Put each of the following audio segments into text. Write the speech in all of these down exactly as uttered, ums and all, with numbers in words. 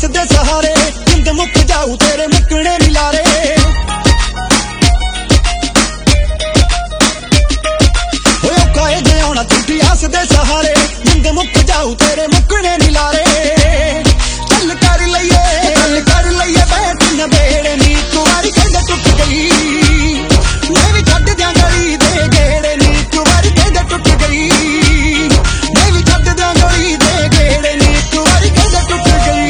आस दे सहारे जिंद मुक जाऊ तेरे मुकने मिलारे होयो काए जे आउणा झूठी आस दे सहारे जिंद मुक जाऊ तेरे मुकने मिलारे चल कर लईए चल कर लईए बैठ न बेड़े नी कुवारी कहदे टुट गई मैं भी छड्ड दियां गली दे गेड़े नी कुवारी कहदे टुट गई मैं भी छड्ड दियां गली दे गेड़े नी कुवारी कहदे टुट गई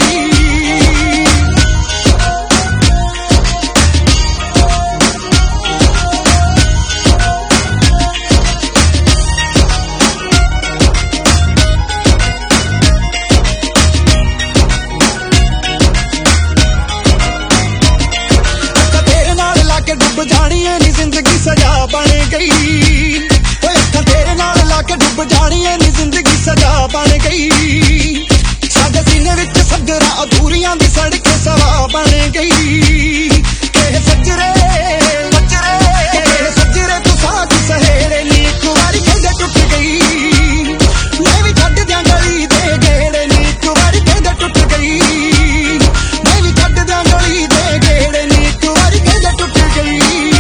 डुब जानी है नी जिंदगी सजा बन गई अखां तेरे नाल लाके डुब जानी है नी जिंदगी सजा बन गई साडे सीने विच सगरा अधूरियां दी सड़क सवा बन गई के सजरे सजरे के सजरे तू साथ सहेड़े नी एक वारी कहदे टुट गई मैं भी छड्ड दियां गली दे गेड़े नी एक वारी कहदे टुट गई मैं भी छड्ड दियां गली दे गेड़े नी एक वारी कहदे टुट गई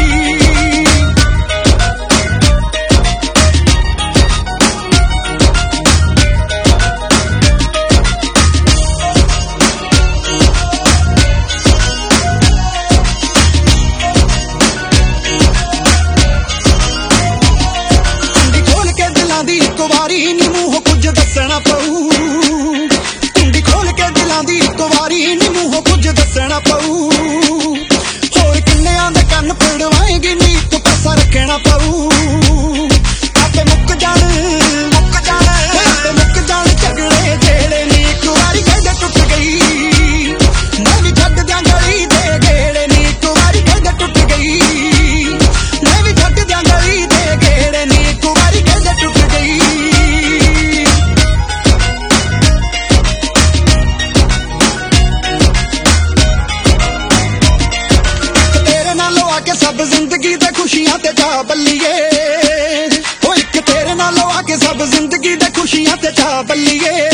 इक वारी नी मूंह कुछ दसना पऊ कुंडी खोल के दिलां दी इक वारी नी मूंह कुछ दसना पऊ होर किन्नियां दे कन्न पड़वाएगी नी तू पासा रखना पऊ आपे मुक जान मुक जान आपे मुक जान झगड़े जेड़े नी इक वारी कहदे टुट गई मैं भी छड्ड दियां गली दे गेड़े नी इक वारी कहदे टुट गई मैं भी छड्ड दियां गली दे गेड़े नी इक वारी कहदे टुट गई सब जिंदगी दे खुशियां ते चा बल्लिए ओ इक तेरे नालों आके सब जिंदगी दे खुशियां ते चा बल्लिए